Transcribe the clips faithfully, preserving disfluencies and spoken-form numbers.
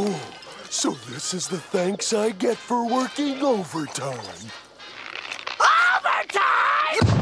Oh, so this is the thanks I get for working overtime. Overtime!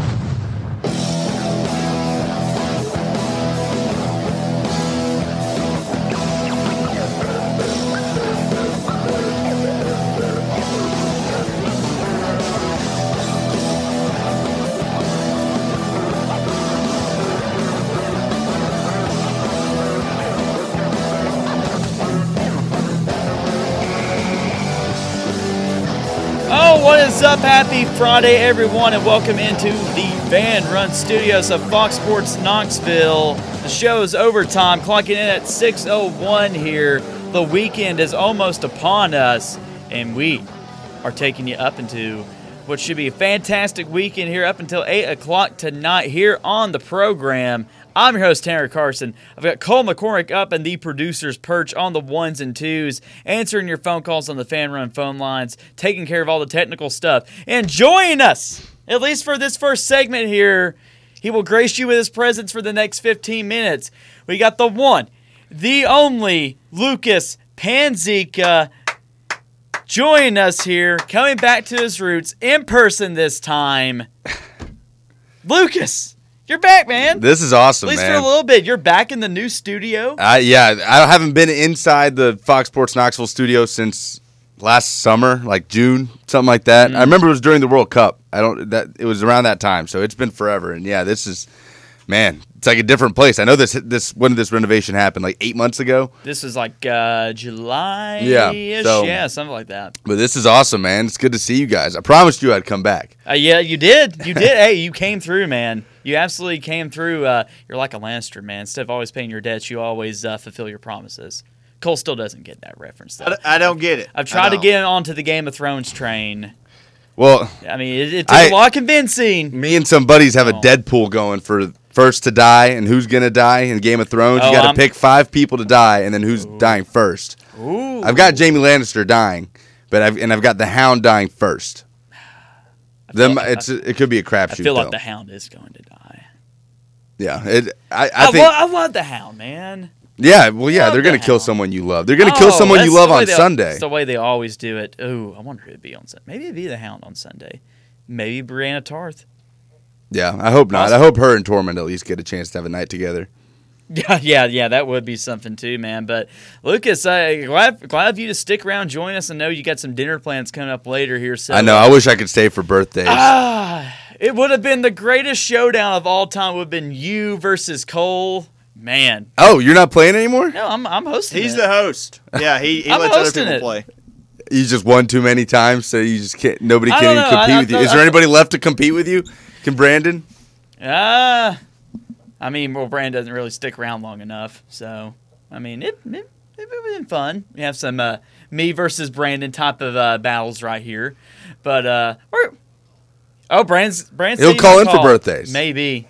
Oh, what is up? Happy Friday, everyone, and welcome into the Van Run Studios of Fox Sports Knoxville. The show is overtime, clocking in at six oh one here. The weekend is almost upon us, and we are taking you up into what should be a fantastic weekend here up until eight o'clock tonight here on the program. I'm your host, Tanner Carson. I've got Cole McCormick up in the producer's perch on the ones and twos, answering your phone calls on the Fan Run phone lines, taking care of all the technical stuff. And joining us, at least for this first segment here, he will grace you with his presence for the next fifteen minutes. We got the one, the only Lucas Panzica joining us here, coming back to his roots in person this time. Lucas! You're back, man. This is awesome, man. At least man. for a little bit. You're back in the new studio. Uh, yeah, I haven't been inside the Fox Sports Knoxville studio since last summer, like June, something like that. Mm. I remember it was during the World Cup. I don't. That it was around that time, so it's been forever. And yeah, this is, man, it's like a different place. I know this. This when did this renovation happen? Like eight months ago. This was like uh, July. Yeah, so, yeah, something like that. But this is awesome, man. It's good to see you guys. I promised you I'd come back. Uh, yeah, you did. You did. Hey, you came through, man. You absolutely came through. Uh, you're like a Lannister, man. Instead of always paying your debts, you always uh, fulfill your promises. Cole still doesn't get that reference, though. I don't get it. I've tried to get onto the Game of Thrones train. Well, I mean, it, it took I, a lot of convincing. Me and some buddies have oh. a Deadpool going for first to die and who's going to die in Game of Thrones. Oh, you got to I'm... pick five people to die and then who's Ooh. dying first. Ooh. I've got Jaime Lannister dying, but I've and I've got the Hound dying first. Them, like, it's it could be a crapshoot. I feel though. like the Hound is going to die. Yeah, it. I, I, I think. Lo- I love the Hound, man. Yeah, well, yeah, they're gonna the kill Hound. someone you love. They're gonna oh, kill someone you love on they, Sunday. That's the way they always do it. Ooh, I wonder who it'd be on Sunday. Maybe it'd be the Hound on Sunday. Maybe Brianna Tarth. Yeah, I hope not. Awesome. I hope her and Tormund at least get a chance to have a night together. Yeah, yeah, yeah, that would be something too, man. But Lucas, uh, glad glad of you to stick around, join us, and know you got some dinner plans coming up later here. So I know. I wish I could stay for birthdays. Ah, it would have been the greatest showdown of all time. It would have been you versus Cole, man. Oh, you're not playing anymore? No, I'm I'm hosting. He's it. the host. Yeah, he, he I'm lets other hosting people it. play. You just won too many times, so you just can't. Nobody I can don't even know. compete I- with you. I- Is there I- anybody left to compete with you? Can Brandon? Ah. Uh, I mean, well, Brandon doesn't really stick around long enough, so I mean, it it it would have been fun. We have some uh, me versus Brandon type of uh, battles right here, but uh, we're oh, Brandon's Brandon's He'll call in for birthdays. Maybe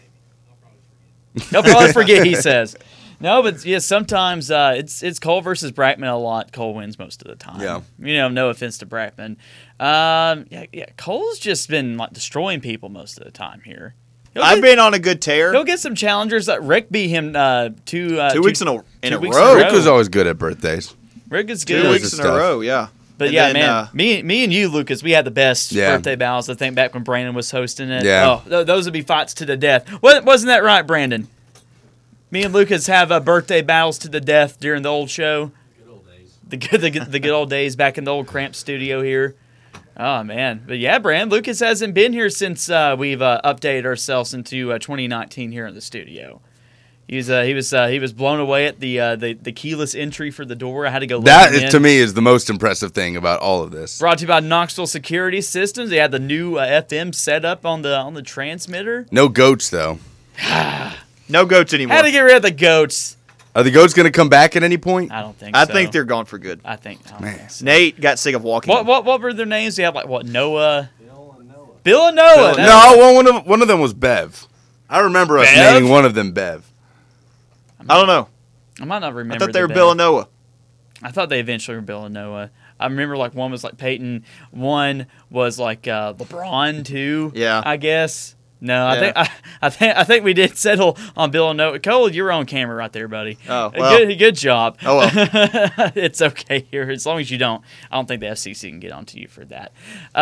he'll probably forget. He says no, but yeah, sometimes uh, it's it's Cole versus Brackman a lot. Cole wins most of the time. Yeah, you know, no offense to Brackman. Um, yeah, yeah, Cole's just been like destroying people most of the time here. He'll I've get, been on a good tear. He'll get some challengers. Uh, Rick beat him uh, two, uh, two, two weeks in a, in two a weeks row. in a Rick was always good at birthdays. Rick is Two good. weeks in a row, yeah. But and yeah, then, man, uh, me, me and you, Lucas, we had the best Yeah. birthday battles. I think back when Brandon was hosting it. Yeah. Oh, th- those would be fights to the death. Wa- Wasn't that right, Brandon? Me and Lucas have uh, birthday battles to the death during the old show. Good old days. The good, the, good- the good old days back in the old cramped studio here. Oh, man. But yeah, Brand, Lucas hasn't been here since uh, we've uh, updated ourselves into uh, twenty nineteen here in the studio. He was uh, he was uh, he was blown away at the, uh, the the keyless entry for the door. I had to go. That let him is, in. to me is the most impressive thing about all of this. Brought to you by Knoxville Security Systems. They had the new uh, F M set up on the on the transmitter. No goats though. no goats anymore. Had to get rid of the goats. Are the goats going to come back at any point? I don't think. I so. think they're gone for good. I think. I don't Man. think so. Nate got sick of walking. What them. what what were their names? They had like what Noah. Bill and Noah. Bill and Noah. Bill and That- No, well, one of one of them was Bev. I remember us Bev? naming one of them Bev. I don't know. I might not I remember. thought they the were band. Bill and Noah. I thought they eventually were Bill and Noah. I remember like one was like Peyton. One was like uh, LeBron too. Yeah. I guess. No, I Yeah. think I, I think I think we did settle on Bill and No. Cole, you're on camera right there, buddy. Oh, well. good, good job. Oh, well. It's okay here as long as you don't. I don't think the F C C can get onto you for that.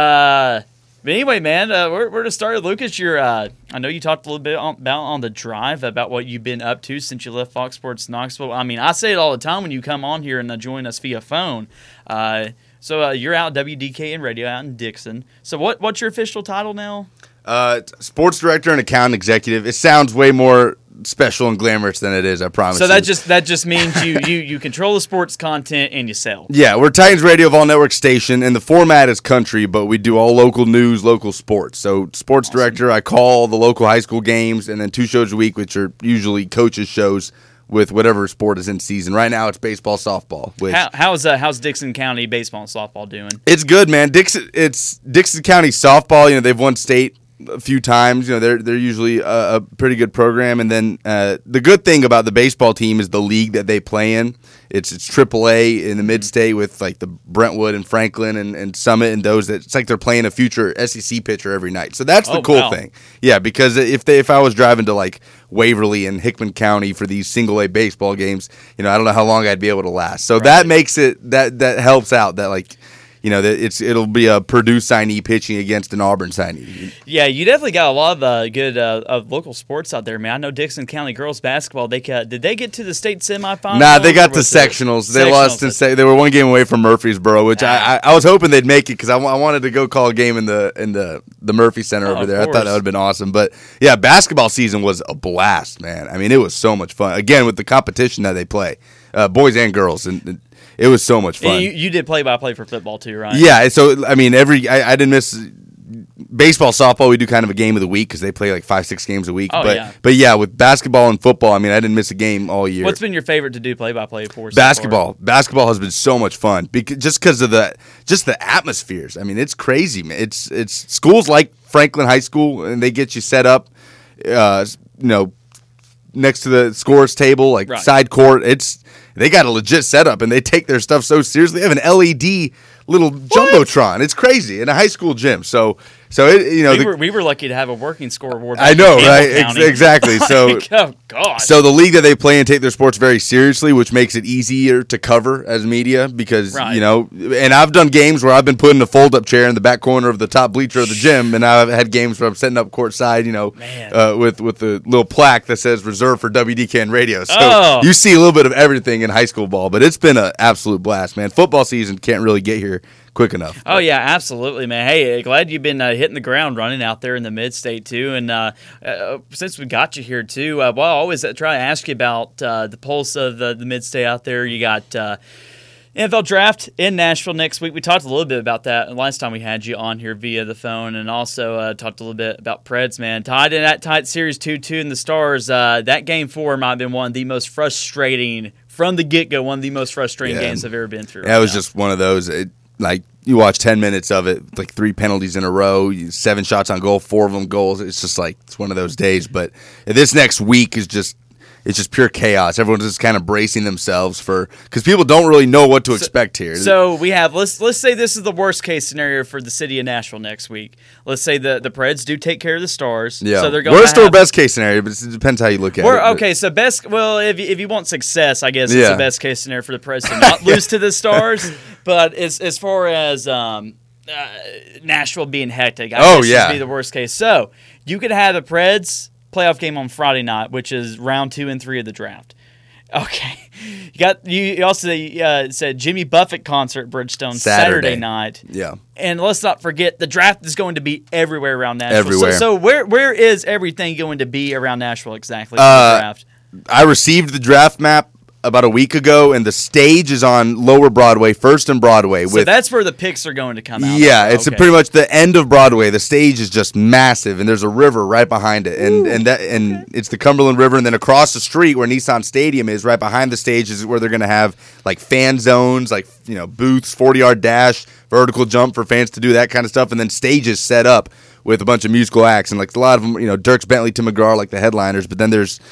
Uh, but anyway, man, uh, we're we're to start. Lucas, you're. Uh, I know you talked a little bit on, about on the drive about what you've been up to since you left Fox Sports Knoxville. I mean, I say it all the time when you come on here and uh, join us via phone. Uh, so uh, you're out W D K N Radio out in Dixon. So what what's your official title now? Uh, sports director and account executive. It sounds way more special and glamorous than it is, I promise. So that you. just that just means you, you you control the sports content and you sell. Yeah, we're Titans Radio of All Network Station, and the format is country, but we do all local news, local sports. So sports Awesome. director, I call the local high school games, and then two shows a week, which are usually coaches' shows with whatever sport is in season. Right now, it's baseball, softball. Which How, how's uh, how's Dixon County baseball and softball doing? it's good, man. Dixon, it's Dixon County softball. You know, they've won state a few times. You know, they're they're usually a, a pretty good program. And then uh, the good thing about the baseball team is the league that they play in. It's it's triple A in the mid-state with like the Brentwood and Franklin and, and Summit and those that it's like they're playing a future S E C pitcher every night. So that's the Oh, cool wow. thing. Yeah, because if they if I was driving to like Waverly and Hickman County for these single A baseball games, you know, I don't know how long I'd be able to last. So that makes it that that helps out that like. You know, that it's it'll be a Purdue signee pitching against an Auburn signee. Yeah, you definitely got a lot of uh, good uh, of local sports out there, man. I know Dixon County girls basketball. They uh, did they get to the state semifinals? Nah, they got or to was it- sectionals. They lost in se- They were one game away from Murfreesboro, which I, I I was hoping they'd make it because I, wa- I wanted to go call a game in the in the the Murphy Center Oh, over of there. I thought course. that would have been awesome. But yeah, basketball season was a blast, man. I mean, it was so much fun. Again, with the competition that they play, uh, boys and girls, and, and it was so much fun. And you, you did play by play for football too, right? Yeah, so I mean, every I, I didn't miss baseball, softball. We do kind of a game of the week because they play like five, six games a week. Oh, but yeah. but yeah, with basketball and football, I mean, I didn't miss a game all year. What's been your favorite to do play by play for? so far? Basketball. Basketball has been so much fun because just because of the just the atmospheres. I mean, it's crazy, man. It's it's schools like Franklin High School, and they get you set up, uh, you know, next to the scores table, like Right. side court. It's they got a legit setup, and they take their stuff so seriously. They have an L E D little jumbotron. It's crazy in a high school gym. So so it, you know We the, were, we were lucky to have a working scoreboard. I know, in Campbell right? Ex- County. exactly. So. Like, oh God. So the league that they play in take their sports very seriously, which makes it easier to cover as media because, Right. you know, and I've done games where I've been put in a fold-up chair in the back corner of the top bleacher of the gym, and I've had games where I'm setting up courtside, you know, Man. uh, with, with the little plaque that says reserved for W D K N Radio. So Oh. you see a little bit of everything in high school ball, but it's been an absolute blast, man. Football season can't really get here quick enough. Oh yeah, absolutely, man. Hey, glad you've been uh, hitting the ground running out there in the mid-state too. And uh, uh, since we got you here too, uh, well, I always try to ask you about uh, the pulse of the, the mid-state out there. You got uh, N F L draft in Nashville next week. We talked a little bit about that last time we had you on here via the phone, and also uh, talked a little bit about Preds, man. Tied in that tight series two two in the Stars. Uh, that game four might have been one of the most frustrating from the get-go. One of the most frustrating Yeah. games I've ever been through. Yeah, it was just one of those. It, like you watch ten minutes of it, like three penalties in a row, you- seven shots on goal, four of them goals. It's just like it's one of those days. But this next week is just it's just pure chaos. Everyone's just kind of bracing themselves for because people don't really know what to expect here. So we have let's let's say this is the worst case scenario for the city of Nashville next week. Let's say the the Preds do take care of the Stars. yeah, So they're going worst to or have, best case scenario, but it depends how you look at We're, it. but- okay, so best. Well, if you, if you want success, I guess it's Yeah. the best case scenario for the Preds to not lose to the Stars. But as as far as um, uh, Nashville being hectic, I Oh, guess yeah. would be the worst case. So you could have the Preds playoff game on Friday night, which is round two and three of the draft. Okay, you got you you also uh, said Jimmy Buffett concert at Bridgestone Saturday, Saturday. night. Yeah. And let's not forget the draft is going to be everywhere around Nashville. Everywhere. So, so where where is everything going to be around Nashville exactly for Uh, the draft? I received the draft map about a week ago, and the stage is on Lower Broadway, First and Broadway. So with that's where the picks are going to come out. Yeah, of. it's Okay. pretty much the end of Broadway. The stage is just massive, and there's a river right behind it, and and that and it's the Cumberland River, and then across the street where Nissan Stadium is, right behind the stage, is where they're gonna have like fan zones, like you know booths, forty yard dash, vertical jump for fans to do that kind of stuff, and then stages set up with a bunch of musical acts, and like a lot of them, you know, Dierks Bentley, Tim McGraw, like the headliners, but then there's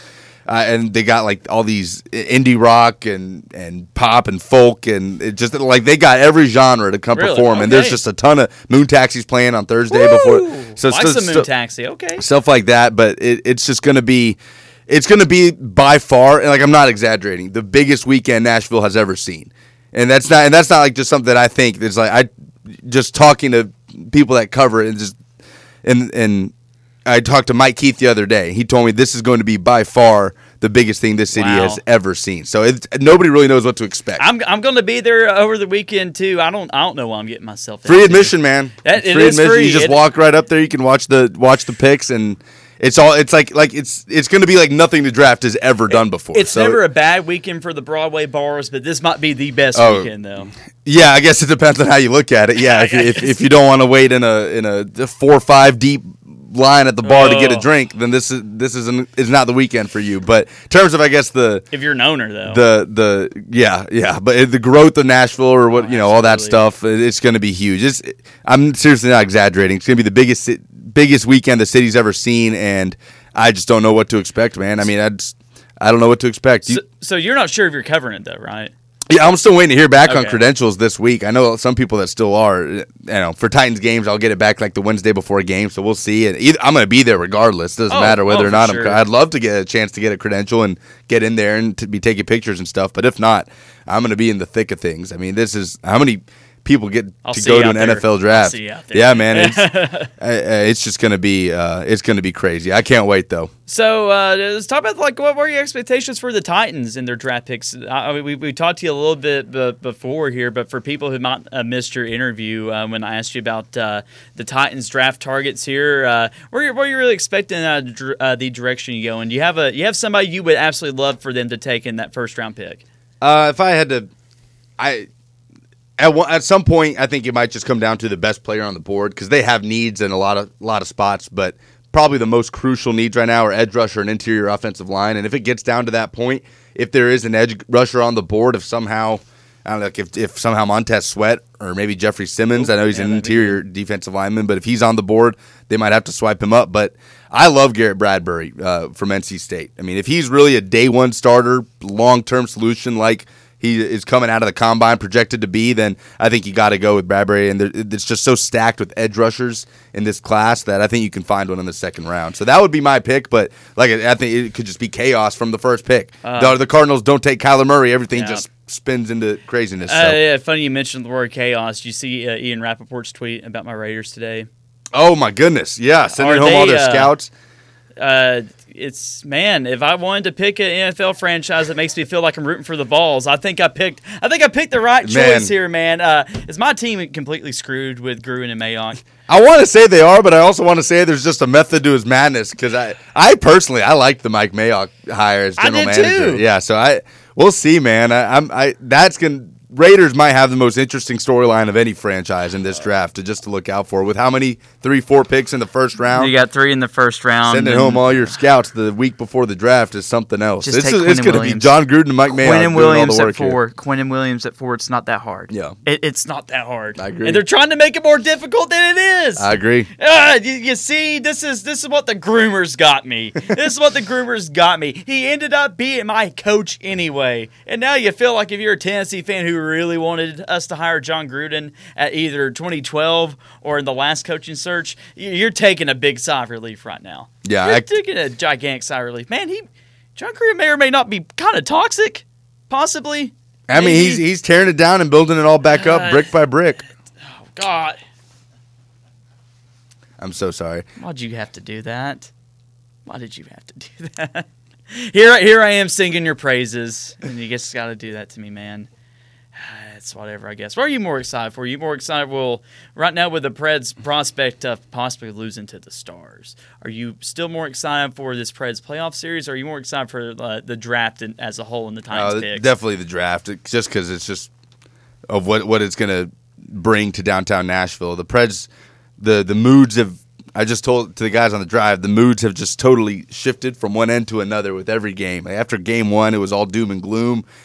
Uh, and they got like all these indie rock and, and pop and folk and it just like they got every genre to come Really? perform. And there's Okay. just a ton of Moon Taxi's playing on Thursday Woo! before. So like stu- some Moon stu- Taxi. Okay. stuff like that. But it, it's just going to be, it's going to be by far, and like I'm not exaggerating, the biggest weekend Nashville has ever seen. And that's not, and that's not like just something that I think. It's like I just talking to people that cover it and just and and. I talked to Mike Keith the other day. He told me this is going to be by far the biggest thing this city Wow. has ever seen. So it's, nobody really knows what to expect. I'm I'm going to be there over the weekend too. I don't I don't know what I'm getting myself Free into. admission, man. That- It's it free is admission. free. You just It- walk right up there. You can watch the watch the picks, and it's all. It's like like it's it's going to be like nothing the draft has ever done before. It's So, never a bad weekend for the Broadway bars, but this might be the best Oh. weekend though. Yeah, I guess it depends on how you look at it. Yeah, if you, if, if you don't want to wait in a in a four or five deep line at the bar to get a Oh. drink, then this is this isn't is not the weekend for you. But in terms of I guess the If you're an owner though. the the yeah yeah but the growth of Nashville or what Oh, you know all that absolutely. stuff it- it's going to be huge. It's I'm seriously not exaggerating. It's going to be the biggest ci- biggest weekend the city's ever seen, and I just don't know what to expect, man. I mean, I just I don't know what to expect. You- so, so you're not sure if you're covering it though, right? yeah, I'm still waiting to hear back on Okay. credentials this week. I know some people that still are. You know, for Titans games, I'll get it back like the Wednesday before a game, so we'll see. And either, I'm going to be there regardless. Doesn't Oh, matter whether oh, or not for I'm. sure. I'd love to get a chance to get a credential and get in there and to be taking pictures and stuff. But if not, I'm going to be in the thick of things. I mean, this is how many people get I'll to see go you to out an there. N F L I'll draft. see you out there. Yeah, man, it's, uh, uh, it's just going to be uh, it's going to be crazy. I can't wait though. So uh, let's talk about like what were your expectations for the Titans in their draft picks? I mean, we, we talked to you a little bit b- before here, but for people who might have missed your interview uh, when I asked you about uh, the Titans draft targets here, uh, where you where you really expecting uh, dr- uh, the direction you go? And do you have a you have somebody you would absolutely love for them to take in that first round pick? Uh, if I had to, I at one, at some point I think it might just come down to the best player on the board because they have needs in a lot of lot of spots, but probably the most crucial needs right now are edge rusher and interior offensive line. And if it gets down to that point, if there is an edge rusher on the board, if somehow I don't know, like if if somehow Montez Sweat or maybe Jeffrey Simmons, I know he's yeah, an that'd be interior defensive lineman, but if he's on the board, they might have to swipe him up. But I love Garrett Bradbury uh, from N C State. I mean, if he's really a day one starter, long term solution like he is coming out of the combine projected to be, then I think you got to go with Bradbury. And there, it's just so stacked with edge rushers in this class that I think you can find one in the second round. So that would be my pick. But like I think it could just be chaos from the first pick. Uh, the, the Cardinals don't take Kyler Murray. Everything Yeah. just spins into craziness. Uh, So. yeah, funny you mentioned the word chaos. Did you see uh, Ian Rappaport's tweet about my Raiders today? Oh my goodness! Yeah, sending Are home all they, their uh, scouts. Uh, it's man. If I wanted to pick an N F L franchise that makes me feel like I'm rooting for the Vols, I think I picked. I think I picked the right Man. choice here, man. Uh, is my team completely screwed with Gruen and Mayock? I want to say they are, but I also want to say there's just a method to his madness because I, I personally, I like the Mike Mayock hire as I general did manager. too. Yeah, so I we'll see, man. I, I'm I that's gonna Raiders might have the most interesting storyline of any franchise in this draft to just to look out for with how many three, four picks in the first round. You got three in the first round. Sending and home all your scouts the week before the draft is something else. Just It's, take it's Quinnen going to be Williams. John Gruden and Mike Mayock Quinnen doing Williams all the at work here. four. Quinnen Williams at four. It's not that hard. Yeah. It, it's not that hard. I agree. And they're trying to make it more difficult than it is. I agree. Ah, you, you see, this is this is what the groomers got me. This is what the groomers got me. He ended up being my coach anyway, and now you feel like if you're a Tennessee fan who really wanted us to hire John Gruden at either twenty twelve or in the last coaching search, you- you're taking a big sigh of relief right now. Yeah, you're I- taking a gigantic sigh of relief. Man, he John Gruden may or may not be kind of toxic, possibly. I mean, Maybe. he's he's tearing it down and building it all back up Uh, brick by brick. God. I'm so sorry. Why'd you have to do that? Why did you have to do that? Here, here I am singing your praises, and you just got to do that to me, man. It's whatever, I guess. What are you more excited for? Are you more excited? Well, right now with the Preds prospect of possibly losing to the Stars, are you still more excited for this Preds playoff series, or are you more excited for uh, the draft in, as a whole and the Titans Uh, picks? definitely the draft, It- just because it's just of what what it's going to bring to downtown Nashville. The Preds, the the moods have. I just told to the guys on the drive, the moods have just totally shifted from one end to another with every game. Like after game one, it was all doom and gloom,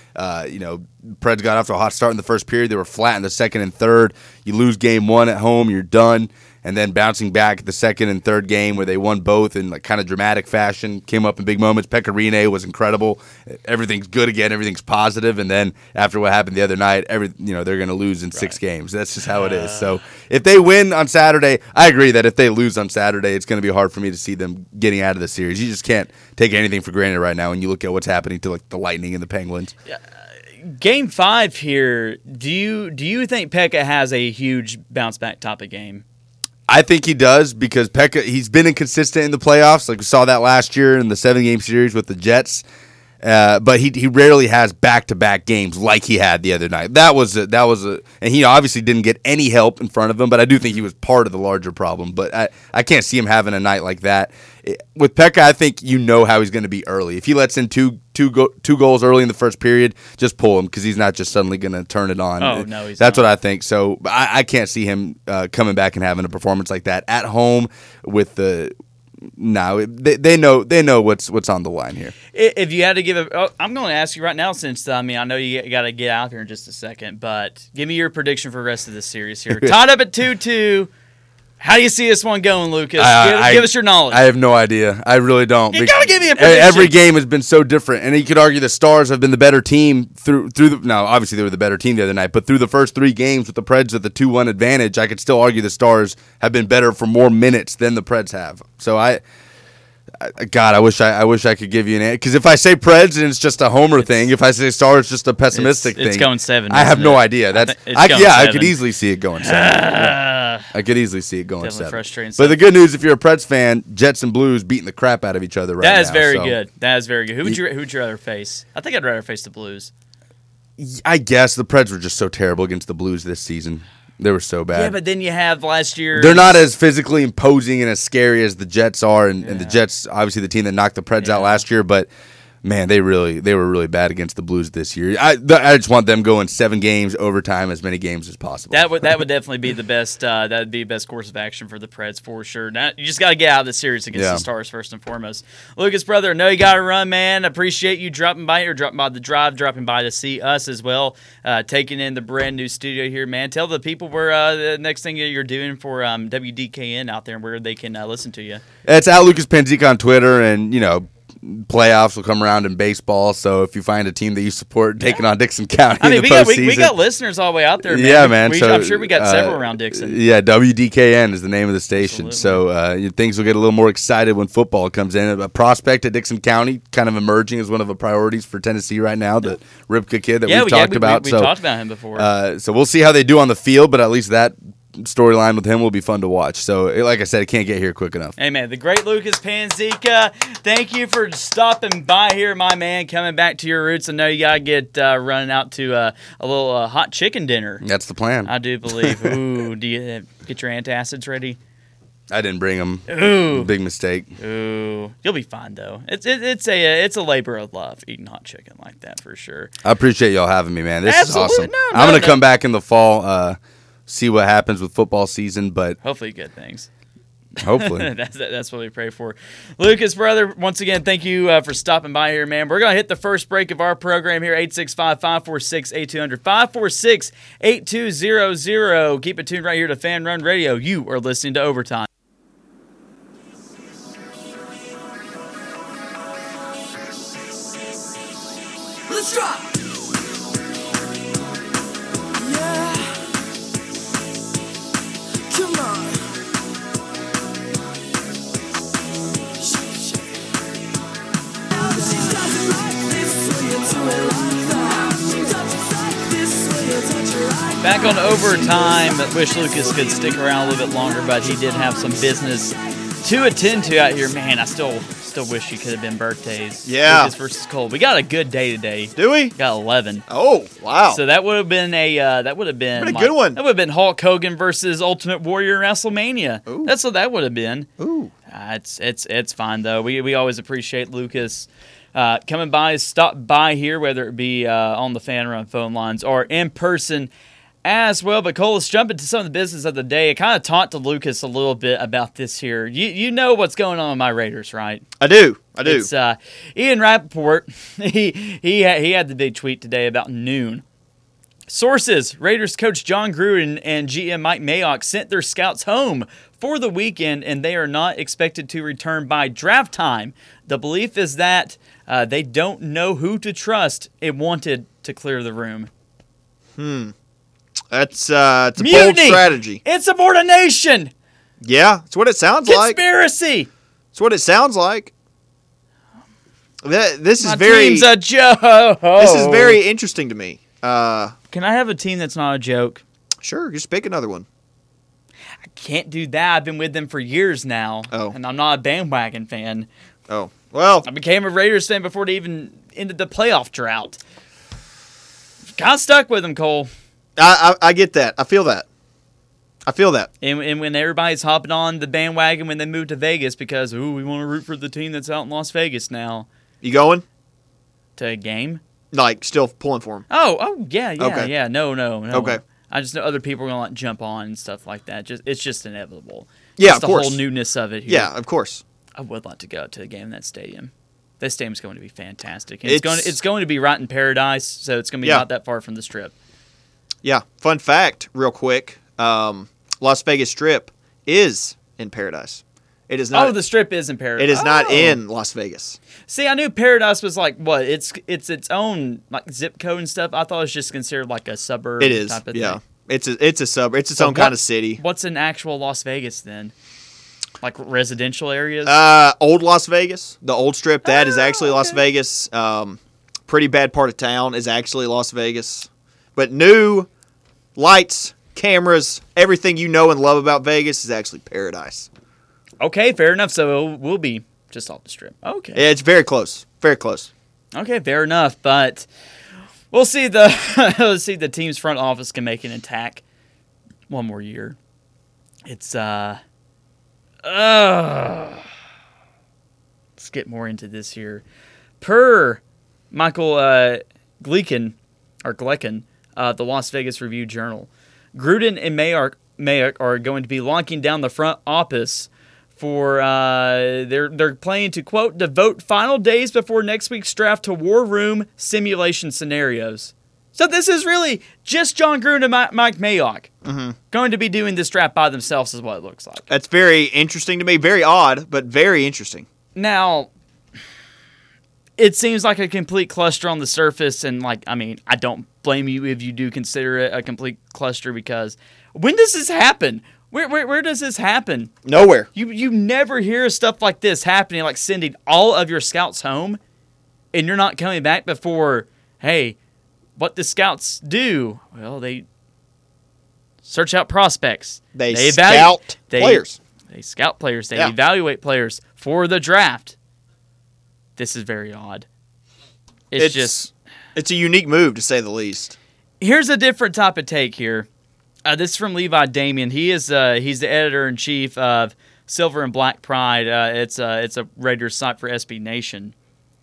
Uh, you know, Preds got off to a hot start in the first period. They were flat in the second and third. You lose game one at home, you're done. And then bouncing back the second and third game where they won both in like kind of dramatic fashion, came up in big moments. Pekka Rinne was incredible. Everything's good again. Everything's positive. And then after what happened the other night, every you know they're going to lose in right. six games. That's just how it is. So if they win on Saturday, I agree that if they lose on Saturday, it's going to be hard for me to see them getting out of the series. You just can't take anything for granted right now when you look at what's happening to like the Lightning and the Penguins. Yeah. Game five here. Do you do you think Pekka has a huge bounce back type of game? I think he does because Pekka, he's been inconsistent in the playoffs. Like we saw that last year in the seven-game series with the Jets. Uh, but he he rarely has back-to-back games like he had the other night. That was a, that was a, and he obviously didn't get any help in front of him. But I do think he was part of the larger problem. But I, I can't see him having a night like that. It, with Pekka, I think you know how he's going to be early. If he lets in two two go, two goals early in the first period, just pull him because he's not just suddenly going to turn it on. Oh no, he's that's not. what I think. So I, I can't see him uh, coming back and having a performance like that at home with the. No, they they know they know what's what's on the line here. If you had to give a, oh, I'm going to ask you right now since I mean I know you got to get out here in just a second, but give me your prediction for the rest of this series here. Tied up at two two. How do you see this one going, Lucas? I, give, I, give us your knowledge. I have no idea. I really don't. You gotta give me a prediction. Every game has been so different, and you could argue the Stars have been the better team through through the. Now, obviously, they were the better team the other night, but through the first three games with the Preds at the two one advantage, I could still argue the Stars have been better for more minutes than the Preds have. So I. God, I wish I, I wish I could give you an answer. Because if I say Preds, and it's just a homer it's, thing. If I say Stars, it's just a pessimistic it's, thing. It's going seven. I have no it? idea. That's I I, yeah. seven. I could easily see it going seven. Yeah. I could easily see it going Definitely seven. frustrating. But the good news, if you're a Preds fan, Jets and Blues beating the crap out of each other right now. That is now, very so. good. That is very good. Who would you who would you rather face? I think I'd rather face the Blues. I guess the Preds were just so terrible against the Blues this season. They were so bad. Yeah, but then you have last year. They're not as physically imposing and as scary as the Jets are, and, yeah. and the Jets, obviously the team that knocked the Preds yeah. out last year, but man, they really they were really bad against the Blues this year. I I just want them going seven games, overtime, as many games as possible. That would that would definitely be the best. Uh, that would be the best course of action for the Preds for sure. Now, you just got to get out of the series against yeah. the Stars first and foremost. Lucas, brother, I know you got to run, man. Appreciate you dropping by here, dropping by the drive, dropping by to see us as well, uh, taking in the brand new studio here, man. Tell the people where uh, the next thing that you're doing for um, W D K N out there and where they can uh, listen to you. It's at Lucas Panzica on Twitter, and you know. Playoffs will come around in baseball, so if you find a team that you support taking yeah. on Dixon County, I mean, in the we got postseason, we, we got listeners all the way out there, man. Yeah, man. We, so, I'm sure we got several uh, around Dixon. Yeah, W D K N is the name of the station. Absolutely. So uh, things will get a little more excited when football comes in. A prospect at Dixon County, kind of emerging as one of the priorities for Tennessee right now. The Ripka kid that yeah, we've we, talked yeah, we, about. We, we so, talked about him before. Uh, so we'll see how they do on the field, but at least that storyline with him will be fun to watch. So, like I said, it can't get here quick enough. Hey, man, the great Lucas Panzica. Thank you for stopping by here, my man, coming back to your roots. I know you got to get uh, running out to uh, a little uh, hot chicken dinner. That's the plan. I do believe. Ooh, do you uh, get your antacids ready? I didn't bring them. Ooh. Big mistake. Ooh. You'll be fine, though. It's it, it's a it's a labor of love, eating hot chicken like that, for sure. I appreciate y'all having me, man. This Absolutely. is awesome. No, I'm no, going to no. come back in the fall, uh, see what happens with football season, but hopefully good things. Hopefully. that's that's what we pray for. Lucas, brother, once again, thank you uh, for stopping by here, man. We're going to hit the first break of our program here, eight six five, five four six, eight two zero zero, five four six, eight two zero zero. Keep it tuned right here to Fan Run Radio. You are listening to Overtime. Let's drop. Yeah. Come on. Back on Overtime. Wish Lucas could stick around a little bit longer, but he did have some business to attend to out here. Man, I still still wish he could have been birthdays. Yeah. Lucas versus Cole. We got a good day today. Do we? Got eleven. Oh, wow. So that would have been a uh, that would have been, Been a my- good one. That would have been Hulk Hogan versus Ultimate Warrior in WrestleMania. Ooh. That's what that would have been. Ooh. Uh, it's it's it's fine though. We we always appreciate Lucas uh, coming by, stop by here, whether it be uh, on the Fan Run phone lines or in person as well. But Cole, let's jump into some of the business of the day. I kind of talked to Lucas a little bit about this here. You you know what's going on with my Raiders, right? I do. I do. It's uh, Ian Rappaport. he he had, he had the big tweet today about noon. Sources: Raiders coach John Gruden and G M Mike Mayock sent their scouts home for the weekend, and they are not expected to return by draft time. The belief is that uh, they don't know who to trust and wanted to clear the room. That's uh, it's a bold Mutiny! strategy. Insubordination! Yeah, it's what it sounds like. Conspiracy! It's what it sounds like. That, this is My very. team's a joke. This is very interesting to me. Uh, Can I have a team that's not a joke? sure, just pick another one. I can't do that. I've been with them for years now. Oh. And I'm not a bandwagon fan. Oh well, I became a Raiders fan before they even ended the playoff drought. Got stuck with them, Cole. I, I I get that. I feel that. I feel that. And, and when everybody's hopping on the bandwagon when they move to Vegas because, ooh, we want to root for the team that's out in Las Vegas now. You going? To a game? Like still pulling for him? Oh, oh, yeah, yeah, Okay. yeah. No, no, no. Okay. I just know other people are going to like jump on and stuff like that. Just It's just inevitable. Yeah, Just of the course. whole newness of it here. Yeah, of course. I would like to go to a game in that stadium. That stadium's going to be fantastic. And it's, It's- going to, it's going to be right in Paradise, so it's going to be Yeah. not that far from the Strip. Yeah. Fun fact, real quick. Um, Las Vegas Strip is in Paradise. It is not. oh, the Strip is in Paradise. It is not Oh. in Las Vegas. See, I knew Paradise was like what? It's it's its own like zip code and stuff. I thought it was just considered like a suburb. It is. Type of Yeah. thing. It's a it's a sub. It's its So own kind what- of city. What's an actual Las Vegas then? Like residential areas? Uh, old Las Vegas, the old strip. That is actually Las okay. Vegas. Um, pretty bad part of town is actually Las Vegas, but new lights, cameras, everything you know and love about Vegas is actually Paradise. okay, fair enough. So it will be just off the Strip. Okay. Yeah, it's very close, very close. Okay, fair enough. But we'll see the we'll see the team's front office can make an attack one more year. It's uh, uh let's get more into this here. Per Michael uh, Gleekin or Glecken, uh, the Las Vegas Review Journal, Gruden and Mayock, Mayock are going to be locking down the front office for uh, they're they're planning to quote devote final days before next week's draft to war room simulation scenarios. So this is really just John Gruden and Mi- Mike Mayock going to be doing this draft by themselves, is what it looks like. That's very interesting to me. Very odd, but very interesting. Now, it seems like a complete cluster on the surface, and like I mean, I don't blame you if you do consider it a complete cluster because when does this happen? Where where, where does this happen? Nowhere. You you never hear stuff like this happening, like sending all of your scouts home, and you're not coming back before. Hey, what the scouts do? Well, they search out prospects. They, evalu- scout they- players. They scout players. They Yeah. evaluate players for the draft. This is very odd. It's, It's just it's a unique move to say the least. here's a different type of take here. Uh, this is from Levi Damien. He is uh, he's the editor in chief of Silver and Black Pride. Uh, it's a it's a Raiders site for S B Nation.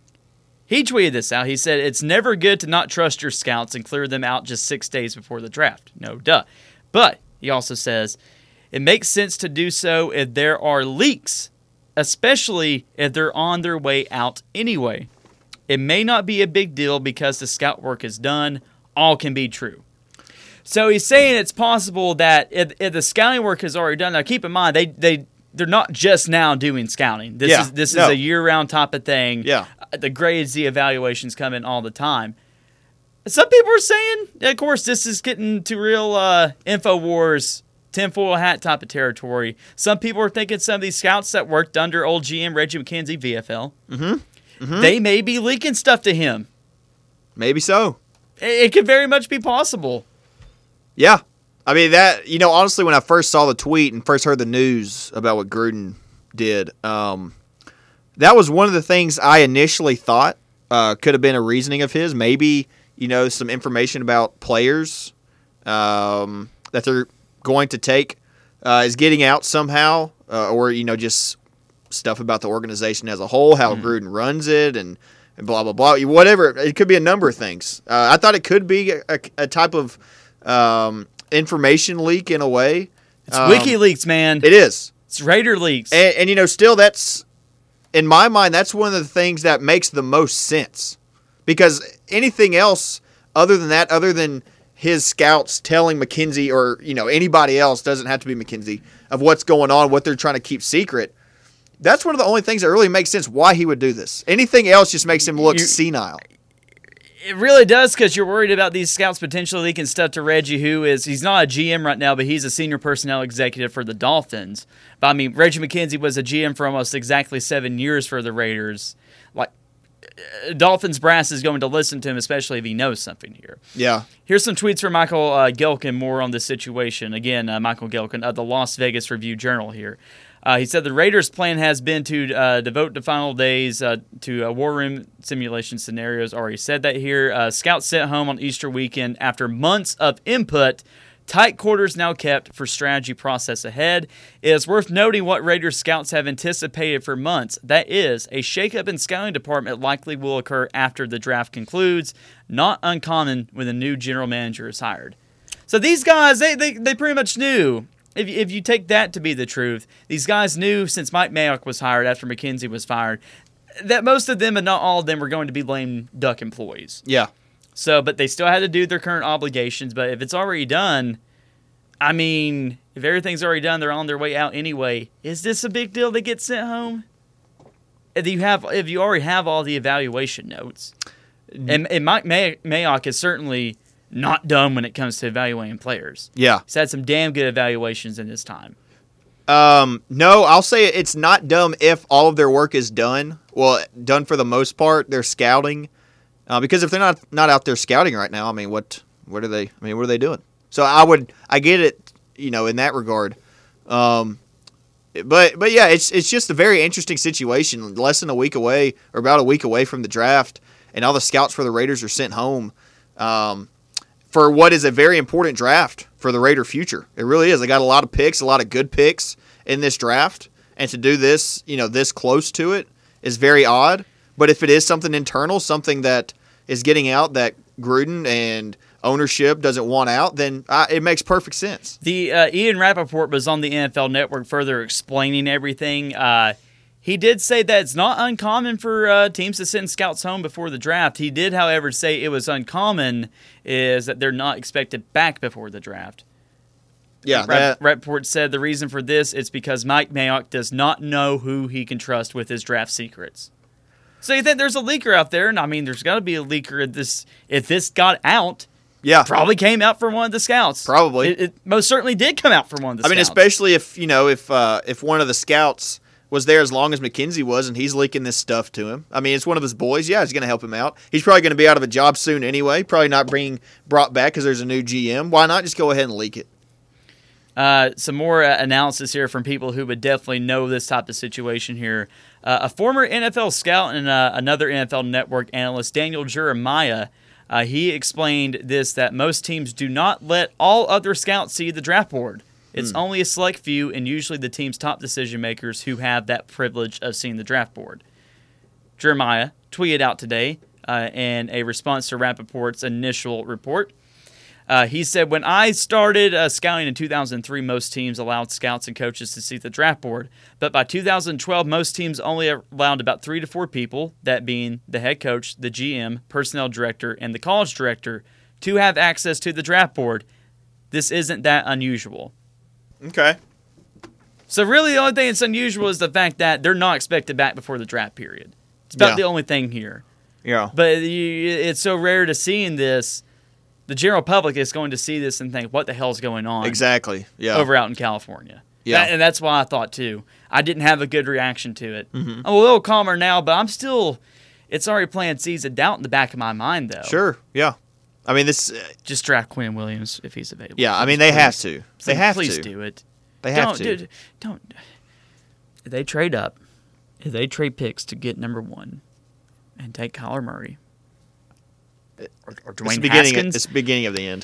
He tweeted this out. He said, "It's never good to not trust your scouts and clear them out just six days before the draft. No duh." But he also says it makes sense to do so if there are leaks, especially if they're on their way out anyway. It may not be a big deal because the scout work is done. All can be true. So he's saying it's possible that if, if the scouting work is already done. Now, keep in mind they they they're not just now doing scouting. This Yeah, is this no. is a year-round type of thing. Yeah. Uh, The grades, the evaluations come in all the time. Some people are saying, of course, this is getting to real uh, InfoWars tinfoil hat type of territory. Some people are thinking some of these scouts that worked under old G M Reggie McKenzie, V F L, Mm-hmm. they may be leaking stuff to him. Maybe so. It, it could very much be possible. Yeah. I mean, that, you know, honestly, when I first saw the tweet and first heard the news about what Gruden did, um, that was one of the things I initially thought uh, could have been a reasoning of his. Maybe, you know, some information about players um, that they're going to take uh, is getting out somehow, uh, or, you know, just stuff about the organization as a whole, how Mm-hmm. Gruden runs it, and, and blah, blah, blah. Whatever. It could be a number of things. Uh, I thought it could be a, a, a type of um, information leak in a way. It's Um, WikiLeaks, man. It is. It's Raider leaks. And, and, you know, still that's, in my mind, that's one of the things that makes the most sense. Because anything else other than that, other than his scouts telling McKenzie or, you know, anybody else, doesn't have to be McKenzie, of what's going on, what they're trying to keep secret, that's one of the only things that really makes sense why he would do this. Anything else just makes him look You- senile. It really does, because you're worried about these scouts potentially leaking stuff to Reggie, who is, he's not a G M right now, but he's a senior personnel executive for the Dolphins. But I mean, Reggie McKenzie was a G M for almost exactly seven years for the Raiders. Like, uh, Dolphins brass is going to listen to him, especially if he knows something here. Yeah. Here's some tweets from Michael uh, Gelkin more on this situation. Again, uh, Michael Gelkin of the Las Vegas Review-Journal here. Uh, he said the Raiders' plan has been to uh, devote the final days uh, to uh, war room simulation scenarios. Already said that here. Uh, scouts sent home on Easter weekend after months of input. Tight quarters now kept for strategy process ahead. It is worth noting what Raiders scouts have anticipated for months. That is, a shakeup in scouting department likely will occur after the draft concludes. Not uncommon when the new general manager is hired. So these guys, they they, they pretty much knew. If, if you take that to be the truth, these guys knew since Mike Mayock was hired after McKenzie was fired that most of them, and not all of them, were going to be lame duck employees. Yeah. So, but they still had to do their current obligations. But if it's already done, I mean, if everything's already done, they're on their way out anyway. Is this a big deal to get sent home? If you have, if you already have all the evaluation notes, and, and Mike May- Mayock is certainly not dumb when it comes to evaluating players. Yeah. He's had some damn good evaluations in his time. Um, no, I'll say it's not dumb if all of their work is done. Well, done for the most part. They're scouting, uh, because if they're not not out there scouting right now, I mean, what what are they? I mean, what are they doing? So I would I get it, you know, in that regard. Um, but but yeah, it's it's just a very interesting situation. Less than a week away, or about a week away from the draft, and all the scouts for the Raiders are sent home. Um, for what is a very important draft for the Raider future. It really is. They got a lot of picks, a lot of good picks in this draft, and to do this, you know, this close to it is very odd. But if it is something internal, something that is getting out that Gruden and ownership doesn't want out, then uh, it makes perfect sense. The uh, Ian Rappaport was on the N F L Network further explaining everything. Uh, he did say that it's not uncommon for uh, teams to send scouts home before the draft. He did, however, say it was uncommon is that they're not expected back before the draft. Yeah, Rapp- that, Rappaport said the reason for this is because Mike Mayock does not know who he can trust with his draft secrets. So you think there's a leaker out there, and I mean, there's got to be a leaker if this if this got out. yeah, Probably came out from one of the scouts. Probably. It, it most certainly did come out from one of the I mean, scouts. especially if you know if uh, if one of the scouts was there as long as McKenzie was, and he's leaking this stuff to him. I mean, it's one of his boys. Yeah, he's going to help him out. He's probably going to be out of a job soon anyway. Probably not being brought back because there's a new G M. Why not just go ahead and leak it? Uh, some more uh, analysis here from people who would definitely know this type of situation here. Uh, a former N F L scout and uh, another N F L Network analyst, Daniel Jeremiah, uh, he explained this, that most teams do not let all other scouts see the draft board. It's Hmm. only a select few, and usually the team's top decision makers who have that privilege of seeing the draft board. Jeremiah tweeted out today uh, in a response to Rappaport's initial report. Uh, he said, when I started uh, scouting in two thousand three, most teams allowed scouts and coaches to see the draft board. But by two thousand twelve, most teams only allowed about three to four people, that being the head coach, the G M, personnel director, and the college director, to have access to the draft board. This isn't that unusual. Okay. So really the only thing that's unusual is the fact that they're not expected back before the draft period. It's about Yeah. the only thing here. Yeah. But you, it's so rare to see in this. The general public is going to see this and think, what the hell's going on Exactly. Yeah. over out in California? Yeah. That- and that's why I thought, too. I didn't have a good reaction to it. Mm-hmm. I'm a little calmer now, but I'm still, it's already planting seeds of doubt in the back of my mind, though. Sure. Yeah. I mean, this. Uh, Just draft Quinn Williams if he's available. yeah. I mean, Please, they please. have to. They Please- have please to. do it. They have don't, to. Dude, don't. If they trade up, if they trade picks to get number one and take Kyler Murray or, or It's Dwayne the beginning. Of, Haskins, it's the beginning of the end.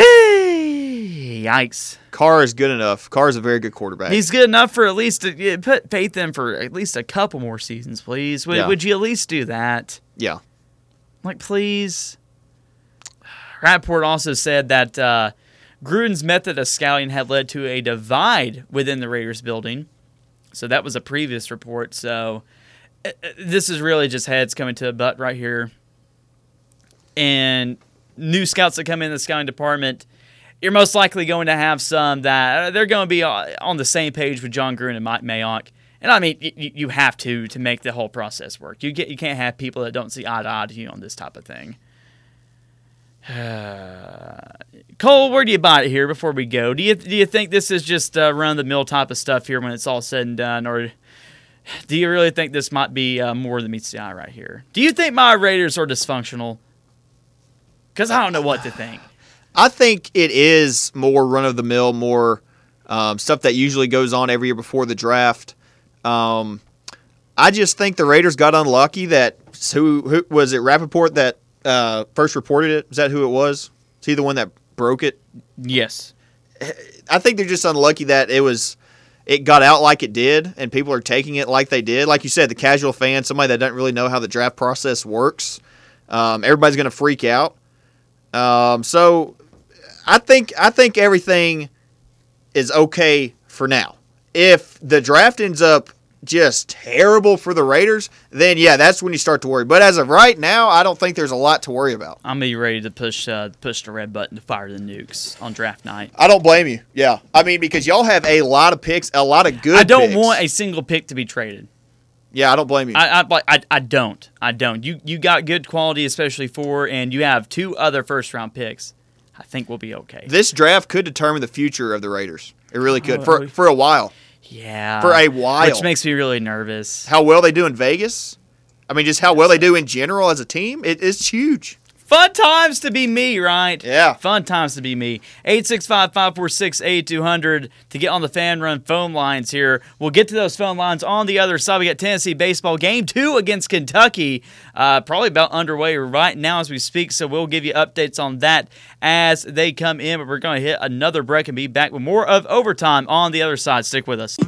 hey, yikes. Carr is good enough. Carr is a very good quarterback. He's good enough for at least to yeah, put faith in for at least a couple more seasons, please. Would, Yeah. would you at least do that? yeah. Like, please. Rapport also said that uh, Gruden's method of scouting had led to a divide within the Raiders building. So that was a previous report. So uh, this is really just heads coming to a butt right here. And new scouts that come in the scouting department, you're most likely going to have some that uh, they're going to be on the same page with John Gruden and Mike Mayock. And I mean, you, you have to to make the whole process work. You get you can't have people that don't see eye to eye to you on this type of thing. Uh, Cole, where do you buy it here before we go? Do you do you think this is just uh, run the mill type of stuff here when it's all said and done, or do you really think this might be uh, more than meets the eye right here? Do you think my Raiders are dysfunctional? Because I don't know what to think. I think it is more run of the mill, more um, stuff that usually goes on every year before the draft. Um, I just think the Raiders got unlucky that who, who was it Rappaport that uh, first reported it? Was that who it was? Is he the one that broke it? Yes. I think they're just unlucky that it was it got out like it did, and people are taking it like they did. Like you said, the casual fan, somebody that doesn't really know how the draft process works, um, everybody's going to freak out. Um, so I think I think everything is okay for now. If the draft ends up just terrible for the Raiders, then yeah, that's when you start to worry. But as of right now, I don't think there's a lot to worry about. I'm be ready to push uh, push the red button to fire the nukes on draft night. I don't blame you. Yeah, I mean because y'all have a lot of picks, a lot of good. I don't picks. want a single pick to be traded. Yeah, I don't blame you. I, I I I don't. I don't. You you got good quality, especially for, and you have two other first round picks. I think we'll be okay. This draft could determine the future of the Raiders. It really could Oh, for oh. for a while. Yeah, For a while. which makes me really nervous. How well they do in Vegas. I mean, just how well they do in general as a team. It, it's huge. Fun times to be me, right? Yeah. Fun times to be me. eight six five, five four six, eight two zero zero to get on the Fan Run phone lines here. We'll get to those phone lines on the other side. We got Tennessee baseball game two against Kentucky. Uh, probably about underway right now as we speak, so we'll give you updates on that as they come in. But we're going to hit another break and be back with more of Overtime on the other side. Stick with us.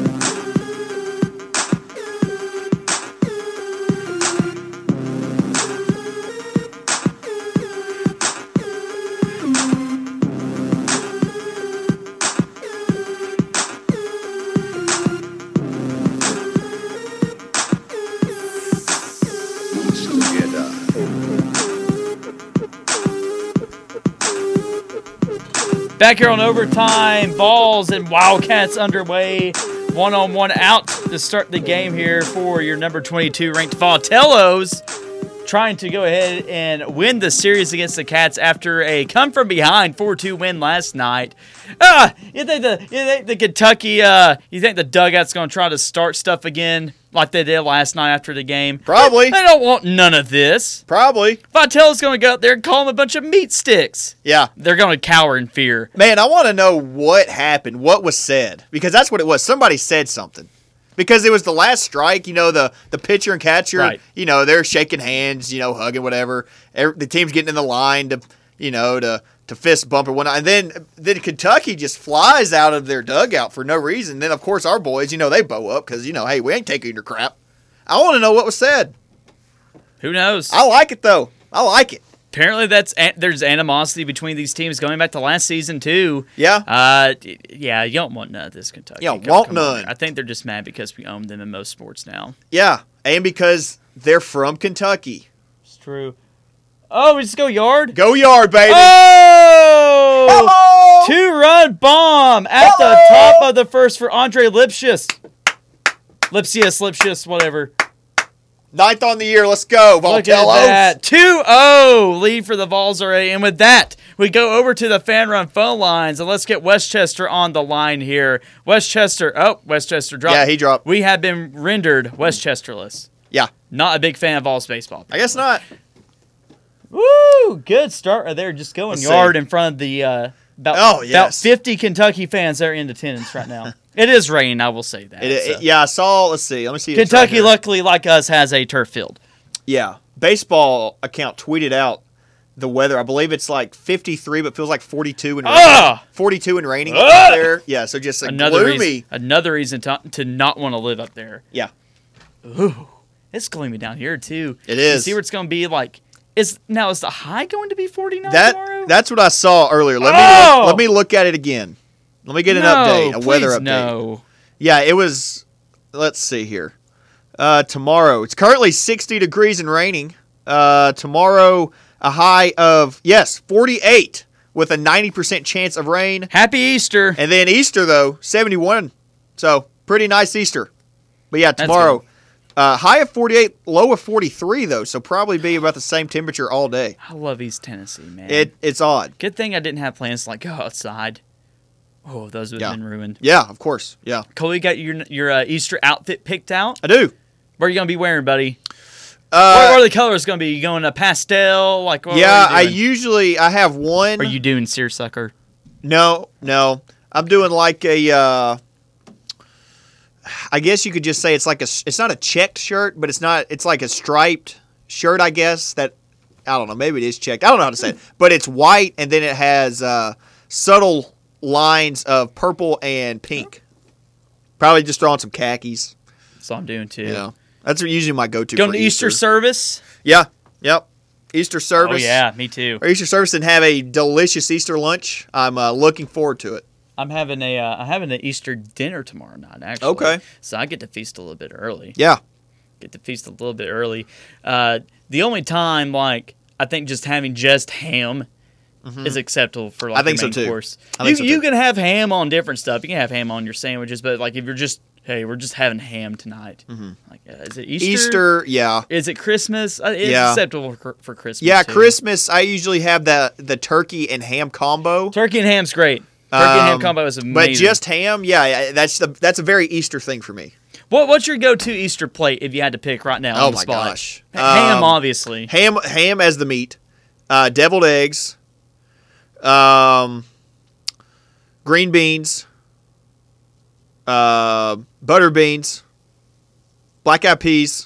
Back here on Overtime, Vols and Wildcats underway. One-on-one out to start the game here for your number twenty-two ranked Vautelos, trying to go ahead and win the series against the Cats after a come-from-behind four two win last night. Ah, you think the you think the Kentucky, uh, you think the dugout's going to try to start stuff again like they did last night after the game? Probably. They don't want none of this. Probably. Vautelo's going to go out there and call them a bunch of meat sticks. Yeah. They're going to cower in fear. Man, I want to know what happened, what was said. Because that's what it was. Somebody said something. Because it was the last strike, you know, the, the pitcher and catcher, Right. you know, they're shaking hands, you know, hugging, whatever. Every, the team's getting in the line to, you know, to to fist bump or whatnot. And then, then Kentucky just flies out of their dugout for no reason. Then, of course, our boys, you know, they bow up because, you know, hey, we ain't taking your crap. I want to know what was said. Who knows? I like it, though. I like it. Apparently, that's there's animosity between these teams going back to last season too. Yeah. Uh, yeah, you don't want none of this, Kentucky. You don't Come- want come on. none. I think they're just mad because we own them in most sports now. Yeah. And because they're from Kentucky. It's true. Oh, we just go yard. Go yard, baby. Oh! Hello! Two-run bomb at Hello! the top of the first for Andre Lipschitz. Lipsius, Lipschitz, whatever. Ninth on the year. Let's go, Look at Vautelos. that. two oh lead for the Vols already. And with that, we go over to the Fan Run phone lines, and let's get Westchester on the line here. Westchester. Oh, Westchester dropped. Yeah, he dropped. We have been rendered Westchesterless. Yeah. Not a big fan of Vols baseball. I guess not. Woo! Good start right there. Just going Let's yard see. in front of the uh, about, Oh, about yes. fifty Kentucky fans that are in attendance right now. It is raining, I will say that. It, it- so. yeah, I saw. Let's see. Let me see. It's right Kentucky, here. luckily, like us, has a turf field. Yeah. Baseball account tweeted out the weather. I believe it's like fifty-three, but feels like forty-two and raining. Ah! forty-two and raining Ah! up there. Yeah, so just a Another gloomy. reason, another reason to, to not want to live up there. Yeah. Ooh, it's gloomy down here too. It You is. see where it's going to be like? Is now is the high going to be forty-nine That tomorrow? That's what I saw earlier. Let me Oh! look, let me look at it again. Let me get an no, update, a weather please update. No. Yeah, it was. Let's see here. Uh, tomorrow, it's currently sixty degrees and raining. Uh, tomorrow, a high of yes, forty-eight with a ninety percent chance of rain. Happy Easter. And then Easter though, seventy-one. So pretty nice Easter. But yeah, tomorrow, uh, high of forty-eight, low of forty-three though. So probably be about the same temperature all day. I love East Tennessee, man. It it's odd. Good thing I didn't have plans to like go outside. Oh, those would have Yeah. been ruined. Yeah, of course. Yeah, Cole, you got your your uh, Easter outfit picked out? I do. What are you gonna be wearing, buddy? Uh, what, what are the colors gonna be? You going a pastel? Like what, yeah, what are I you doing? usually I have one. Are you doing seersucker? No, no. I'm doing like a. Uh, I guess you could just say it's like a. It's not a checked shirt, but it's not. It's like a striped shirt. I guess that. I don't know. Maybe it is checked. I don't know how to say it, but it's white and then it has uh, subtle lines of purple and pink. Probably just throwing some khakis. That's all I'm doing too. Yeah, that's usually my go-to. Going for to Easter Easter service? Yeah. Yep. Easter service. Oh yeah, me too. Or Easter service and have a delicious Easter lunch. I'm uh, looking forward to it. I'm having a uh, I'm having an Easter dinner tomorrow night. Actually, Okay. So I get to feast a little bit early. Yeah. Get to feast a little bit early. Uh, the only time, like, I think just having just ham is acceptable for like I think your main so, too. course. I think you so, you too. can have ham on different stuff. You can have ham on your sandwiches, but like if you're just hey, we're just having ham tonight. Like, uh, is it Easter? Easter, yeah. Is it Christmas? Uh, it's Yeah. acceptable for, for Christmas. Yeah, too. Christmas, I usually have the the turkey and ham combo. Turkey and ham's great. Turkey and ham Um, combo is amazing. But just ham, yeah, yeah, that's the that's a very Easter thing for me. What what's your go-to Easter plate if you had to pick right now Oh on the my spot? gosh. H- ham, Um, obviously. Ham ham as the meat, uh, deviled eggs, um, green beans, uh, butter beans, black eyed peas,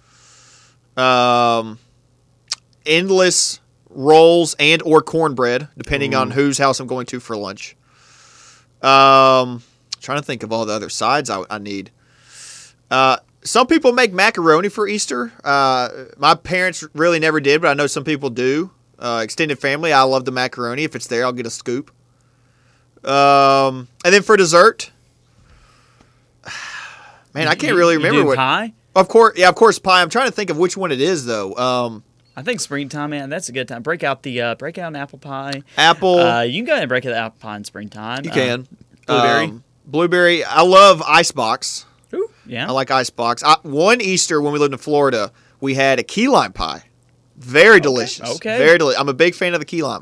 um, endless rolls and or cornbread, depending on whose house I'm going to for lunch. Um, trying to think of all the other sides I, I need. Uh, some people make macaroni for Easter. Uh, my parents really never did, but I know some people do. Uh, extended family, I love the macaroni. If it's there, I'll get a scoop. Um, and then for dessert, man, I can't You- really you remember do what. pie? Of course, yeah, of course, pie. I'm trying to think of which one it is though. Um, I think springtime, man. That's a good time. Break out the uh, break out an apple pie. apple. Uh, you can go ahead and break out the apple pie in springtime. you Uh, can blueberry. Um, blueberry. I love icebox. Ooh, yeah. I like icebox. I, one Easter when we lived in Florida, we had a key lime pie. Very delicious. okay. Very delicious. I'm a big fan of the key lime.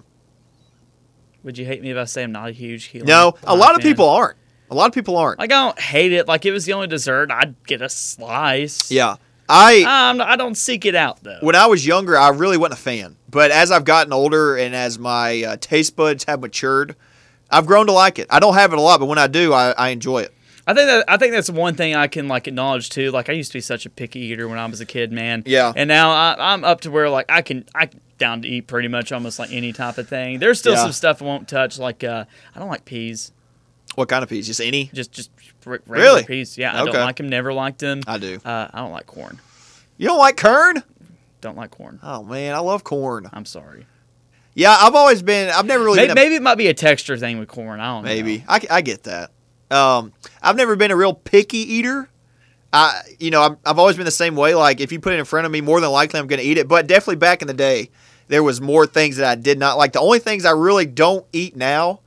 Would you hate me if I say I'm not a huge key lime No, a pie lot of fan? people aren't. A lot of people aren't. Like I don't hate it. Like if it was the only dessert, I'd get a slice. Yeah. I Um, I don't seek it out though. when I was younger, I really wasn't a fan. But as I've gotten older and as my uh, taste buds have matured, I've grown to like it. I don't have it a lot, but when I do, I, I enjoy it. I think that I think that's one thing I can like acknowledge too. Like I used to be such a picky eater when I was a kid, man. Yeah. And now I, I'm up to where like I can I down to eat pretty much almost like any type of thing. There's still Yeah. some stuff I won't touch. Like uh, I don't like peas. What kind of peas? Just any? Just just r- regular Really? peas. Yeah, I Okay. don't like them. Never liked them. I do. Uh, I don't like corn. You don't like corn? Don't like corn. Oh man, I love corn. I'm sorry. Yeah, I've always been. I've never really Maybe, been a maybe it might be a texture thing with corn. I don't know. Maybe I, I get that. Um, I've never been a real picky eater. I, you know, I've, I've always been the same way. Like if you put it in front of me, more than likely I'm going to eat it. But definitely back in the day, there was more things that I did not like. The only things I really don't eat now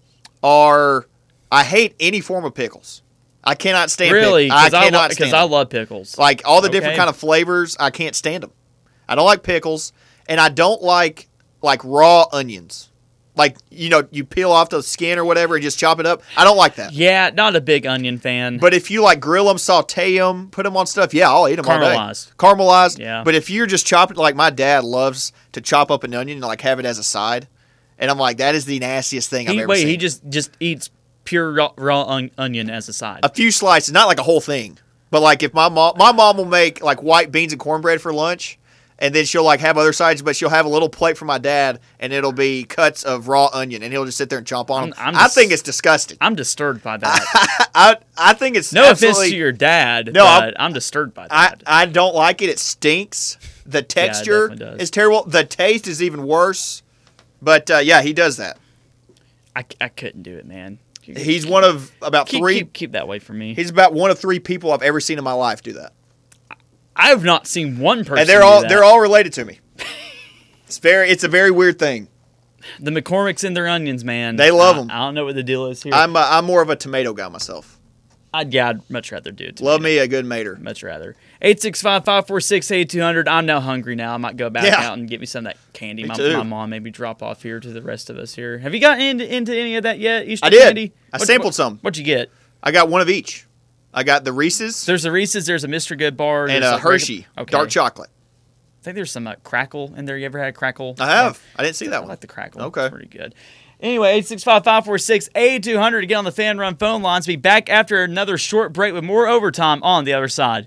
are I hate any form of pickles. I cannot stand Really? pickles. I Because I, cannot lo- stand 'cause I them. love pickles. Like all the different Okay. kind of flavors, I can't stand them. I don't like pickles, and I don't like like raw onions. Like, you know, you peel off the skin or whatever and just chop it up. I don't like that. Yeah, not a big onion fan. But if you like grill them, saute them, put them on stuff, yeah, I'll eat them all day. Caramelized. Caramelized. Yeah. But if you're just chopping, like my dad loves to chop up an onion and like have it as a side, and I'm like, that is the nastiest thing I've he, ever wait, seen. he just just eats pure raw, raw on, onion as a side. a few slices, not like a whole thing, but like if my mom, my mom will make like white beans and cornbread for lunch. And then she'll like have other sides, but she'll have a little plate for my dad, and it'll be cuts of raw onion, and he'll just sit there and chomp on them. I'm- I'm I just- think it's disgusting. I'm disturbed by that. I I think it's No absolutely, offense to your dad, No, I'm- but I'm disturbed by I, that. I don't like it. It stinks. The texture definitely does. is terrible. The taste is even worse. But uh, yeah, he does that. I, I couldn't do it, man. He's one of about keep, three. Keep, keep that way from me. He's about one of three people I've ever seen in my life do that. I've not seen one person. And they're do all that. they're all related to me. It's very it's a very weird thing. The McCormicks and their onions, man. They love I- 'em. I don't know what the deal is here. I'm uh, I'm more of a tomato guy myself. I'd, yeah, I'd much rather do it. Love me a good mater. Much rather. eight six five, five four six, eight two hundred. I'm now hungry now. I might go back Yeah. out and get me some of that candy. Me My, too. my mom maybe drop off here to the rest of us here. Have you gotten into, into any of that yet? Easter I did. candy? I What- sampled what- some. What'd you get? I got one of each. I got the Reese's There's a Reese's, there's a Mister Good bar, and there's a regu- Hershey okay. dark chocolate. I think there's some uh, Crackle in there. You ever had Crackle? I have. I didn't see that I one. like the Crackle. Okay. It's pretty good. Anyway, eight six five, five four six, eight two hundred to get on the Fan Run phone lines. Be back after another short break with more overtime on the other side.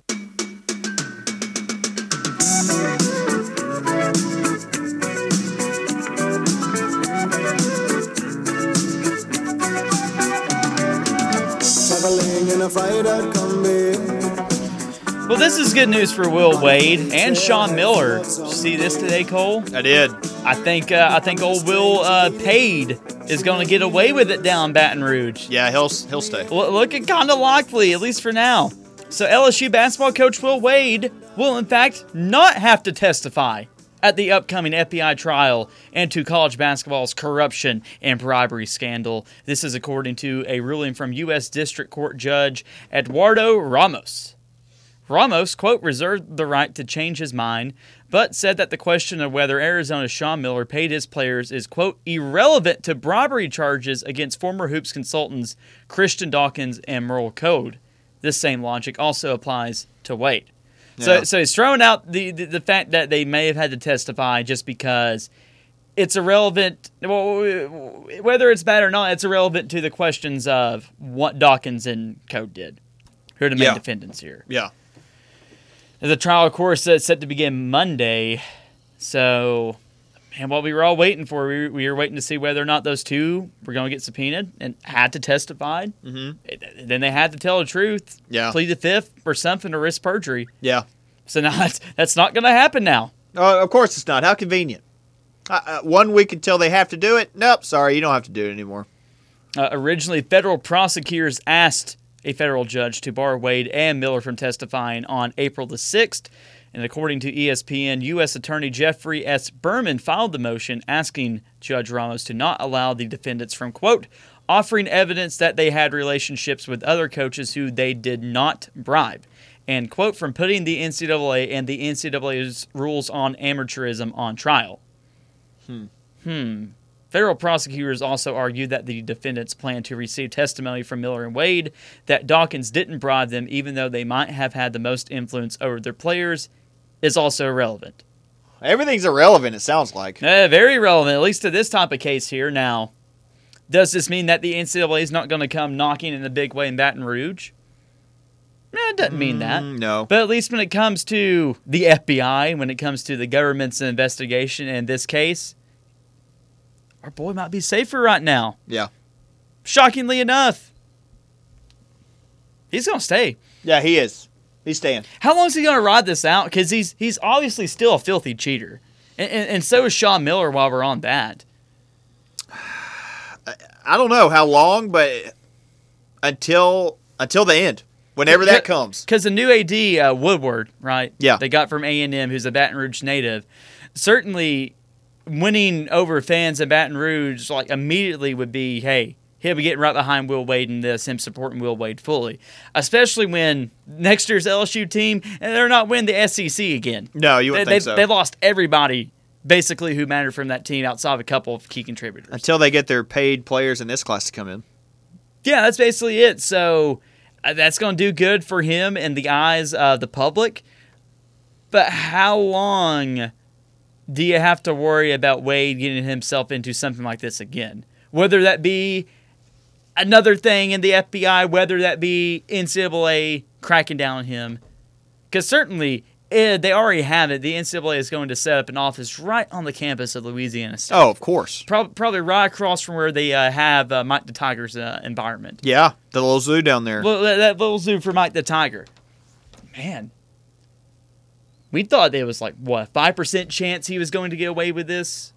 Traveling in a fighter combi. Well, this is good news for Will Wade and Sean Miller. Did you see this today, Cole? I did. I think uh, I think old Will uh, Pade is going to get away with it down Baton Rouge. Yeah, he'll he'll stay. L- looking kind of likely, at least for now. So L S U basketball coach Will Wade will, in fact, not have to testify at the upcoming F B I trial into college basketball's corruption and bribery scandal. This is according to a ruling from U S District Court Judge Eduardo Ramos. Ramos, quote, reserved the right to change his mind, but said that the question of whether Arizona's Sean Miller paid his players is, quote, irrelevant to bribery charges against former Hoops consultants Christian Dawkins and Merle Code. This same logic also applies to Wade. So, Yeah. so he's throwing out the, the, the fact that they may have had to testify just because it's irrelevant. Well, whether it's bad or not, it's irrelevant to the questions of what Dawkins and Code did. Who are the main Yeah. defendants here? Yeah. The trial, of course, is set to begin Monday. So, man, what we were all waiting for, we, we were waiting to see whether or not those two were going to get subpoenaed and had to testify. Mm-hmm. Then they had to tell the truth, Yeah. plead the fifth or something to risk perjury. Yeah. So now that's, that's not going to happen now. Uh, of course it's not. How convenient. Uh, uh, one week until they have to do it. Nope. Sorry, you don't have to do it anymore. Uh, originally, federal prosecutors asked a federal judge to bar Wade and Miller from testifying on April the sixth. And according to E S P N, U S Attorney Jeffrey S. Berman filed the motion asking Judge Ramos to not allow the defendants from, quote, offering evidence that they had relationships with other coaches who they did not bribe, and, quote, from putting the N C double A and the N C double A's rules on amateurism on trial. Hmm. Hmm. Federal prosecutors also argued that the defendants plan to receive testimony from Miller and Wade that Dawkins didn't bribe them even though they might have had the most influence over their players is also irrelevant. Everything's irrelevant, it sounds like. Uh, very relevant, at least to this type of case here. Now, does this mean that the N C double A is not going to come knocking in a big way in Baton Rouge? Eh, it doesn't mean that. Mm, no. But at least when it comes to the F B I, when it comes to the government's investigation in this case, our boy might be safer right now. Yeah. Shockingly enough, he's going to stay. Yeah, he is. He's staying. How long is he going to ride this out? Because he's he's obviously still a filthy cheater. And, and, and so is Sean Miller while we're on that. I don't know how long, but until until the end, whenever that comes. Because the new A D, uh, Woodward, right? Yeah. They got from A and M, who's a Baton Rouge native. Certainly winning over fans in Baton Rouge, like, immediately would be, hey, he'll be getting right behind Will Wade in this, him supporting Will Wade fully. Especially when next year's L S U team, and they're not winning the S E C again. No, you wouldn't they, think they, so. They lost everybody, basically, who mattered from that team outside of a couple of key contributors. Until they get their paid players in this class to come in. Yeah, that's basically it. So uh, that's going to do good for him in the eyes of the public. But how long do you have to worry about Wade getting himself into something like this again? Whether that be another thing in the F B I, whether that be N C double A cracking down on him. Because certainly, eh, they already have it. The N C double A is going to set up an office right on the campus of Louisiana State. Oh, of course. Prob- probably right across from where they uh, have uh, Mike the Tiger's uh, environment. Yeah, the little zoo down there. Well, that, that little zoo for Mike the Tiger. Man, we thought there was like, what, five percent chance he was going to get away with this?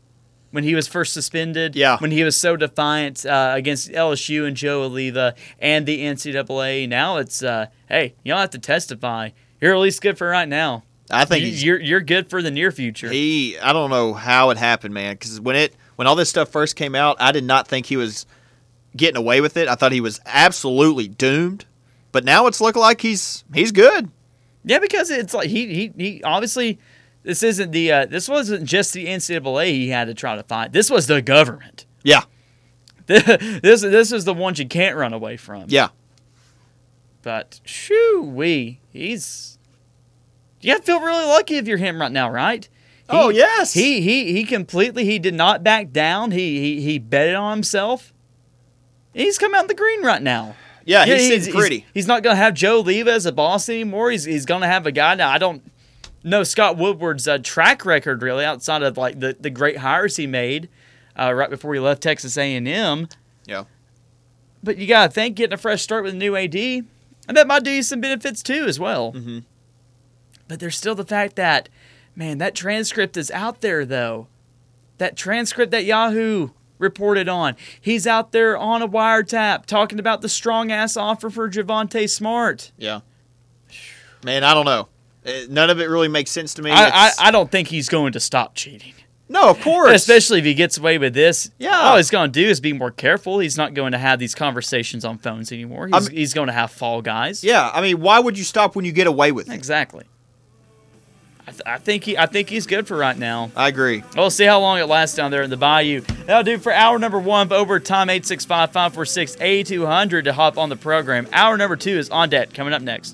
when he was first suspended. Yeah. When he was so defiant uh, against L S U and Joe Oliva and the N C double A. Now it's, uh, hey, you don't have to testify. You're at least good for right now. I think you, he's, you're you're good for the near future. he. I don't know how it happened, man. Because when it when all this stuff first came out, I did not think he was getting away with it. I thought he was absolutely doomed. But now it's looking like he's he's good. Yeah, because it's like he he he obviously this isn't the uh, this wasn't just the N C double A he had to try to fight. This was the government. Yeah, this this is the ones you can't run away from. yeah. But shoo wee, he's you gotta feel really lucky if you're him right now, right? He, Oh, yes. He he he completely he did not back down. He he he betted on himself. He's come out in the green right now. Yeah, he's he's, sitting pretty. He's, he's not going to have Joe Oliva as a boss anymore. He's he's going to have a guy now. I don't know Scott Woodward's uh, track record really outside of like the, the great hires he made uh, right before he left Texas A and M. Yeah. But you got to think getting a fresh start with a new A D, and that might do you some benefits too as well. Mm-hmm. But there's still the fact that, man, that transcript is out there though. That transcript that Yahoo reported on. He's out there on a wiretap talking about the strong-ass offer for Javonte Smart. Yeah. Man, I don't know. Uh, None of it really makes sense to me. I, I, It's- I don't think he's going to stop cheating. no, of course. Especially if he gets away with this. Yeah. All he's going to do is be more careful. He's not going to have these conversations on phones anymore. He's, I'm- he's going to have fall guys. Yeah, I mean, why would you stop when you get away with it? Exactly. I, th- I think he I think he's good for right now. I agree. We'll see how long it lasts down there in the Bayou. That'll do for hour number one of Overtime. Eight six five, five four six, eight two zero zero to hop on the program. Hour number two is on deck, coming up next.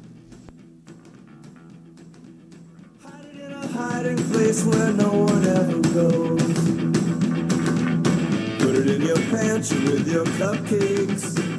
Hide it in a hiding place where no one ever goes. Put it in your pantry with your cupcakes.